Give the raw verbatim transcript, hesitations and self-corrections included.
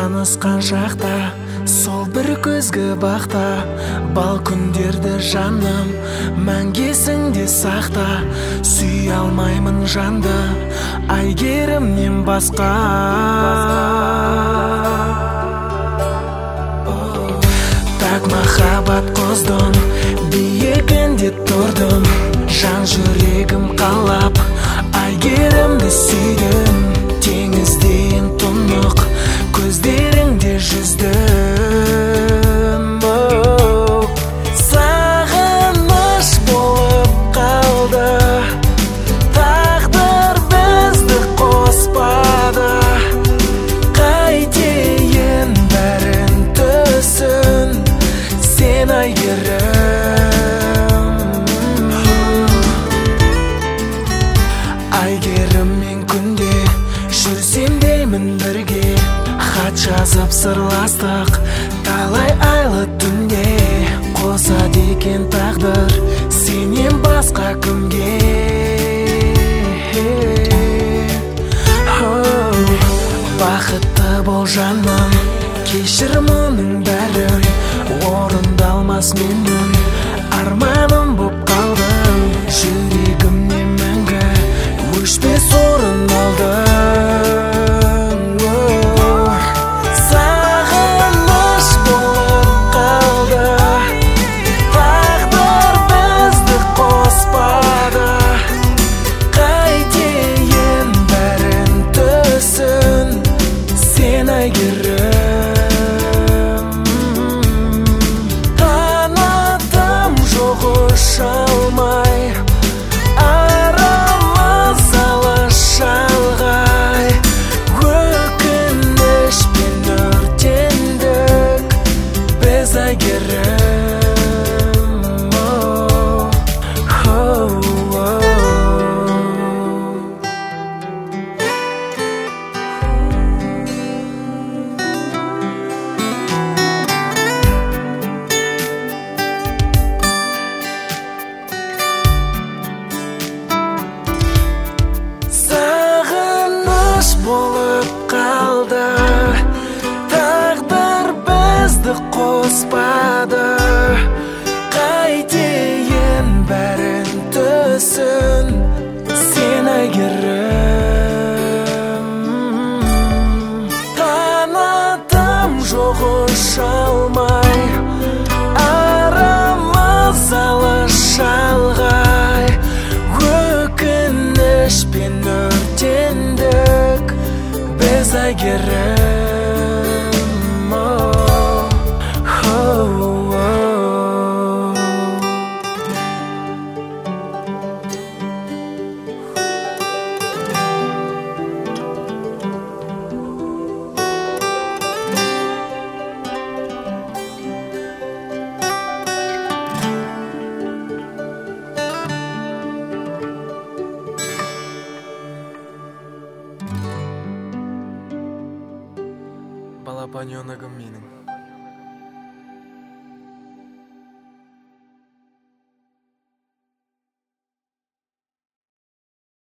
танысқан шақта, сол бір көзгі бақта, бал күндерді жаным мәңгесіңде сақта. Сүй алмаймын жанды Әйгерімнен басқа. Так махаббат қоздым, биігінде тұрдым, жан жүрегім қалап Әйгерімді сүйдім. Теңіздейін тұнық, көздеріңде жүздім. Сағыныш болып қалды, тағдыр бізді қоспады. Қайтейін бәрін түсін, сен Әйгерім. Әйгеріммен күнде жүрсем деймін бірге, хат жазып сырластық талай айлы түнде. Қосады екен тағдыр сенен басқа кімге. Бақытты бол жаным, кешір мұның бәрін, орындалмас менің арманым боп қалдың. Жүрегімнен мәңгі өшпес орын алдың. Сағыныш болып қалды, тағдыр бізді қоспады. Қайтейін бәрін түсін, сен Әйгерім. Қанатым жоқ ұша алмай, арамыз алыс шалғай. Өкініш пен өртендік біз Әйгерім. Сағыныш болып қалды, тағдыр бізді қоспады. Қайтейін бәрін түсін, сен Әйгерім. Қанатым жоқ ұша алмай, арамыз алыс шалғай. Өкініш пен өртендік біз Әйгерім.